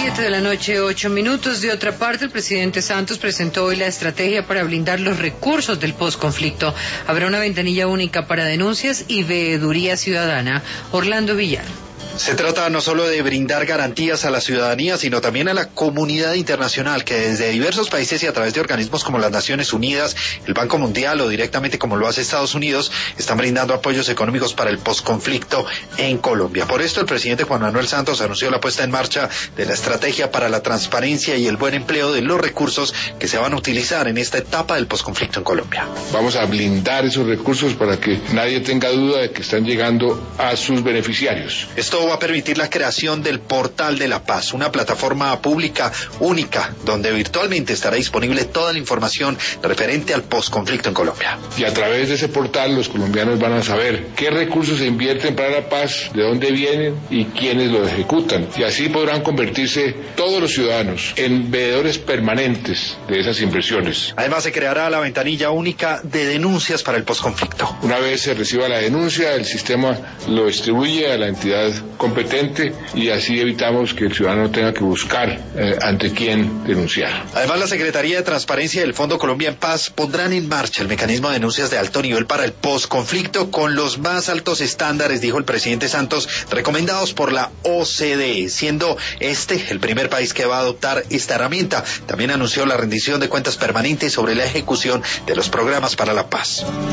7:08 p.m. De otra parte, el presidente Santos presentó hoy la estrategia para blindar los recursos del posconflicto. Habrá una ventanilla única para denuncias y veeduría ciudadana. Orlando Villar. Se trata no solo de brindar garantías a la ciudadanía, sino también a la comunidad internacional, que desde diversos países y a través de organismos como las Naciones Unidas, el Banco Mundial o directamente como lo hace Estados Unidos, están brindando apoyos económicos para el posconflicto en Colombia. Por esto, el presidente Juan Manuel Santos anunció la puesta en marcha de la estrategia para la transparencia y el buen empleo de los recursos que se van a utilizar en esta etapa del posconflicto en Colombia. Vamos a blindar esos recursos para que nadie tenga duda de que están llegando a sus beneficiarios. Esto va a permitir la creación del Portal de la Paz, una plataforma pública única donde virtualmente estará disponible toda la información referente al posconflicto en Colombia. Y a través de ese portal los colombianos van a saber qué recursos se invierten para la paz, de dónde vienen y quiénes los ejecutan. Y así podrán convertirse todos los ciudadanos en veedores permanentes de esas inversiones. Además, se creará la ventanilla única de denuncias para el posconflicto. Una vez se reciba la denuncia, el sistema lo distribuye a la entidad competente y así evitamos que el ciudadano tenga que buscar ante quién denunciar. Además, la Secretaría de Transparencia y el Fondo Colombia en Paz pondrán en marcha el mecanismo de denuncias de alto nivel para el posconflicto con los más altos estándares, dijo el presidente Santos, recomendados por la OCDE, siendo este el primer país que va a adoptar esta herramienta. También anunció la rendición de cuentas permanentes sobre la ejecución de los programas para la paz.